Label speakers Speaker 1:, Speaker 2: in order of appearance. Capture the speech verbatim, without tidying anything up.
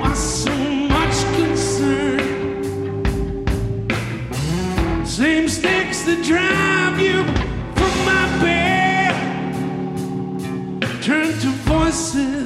Speaker 1: Why so much concern? Same sticks that drive you from my bed turn to voices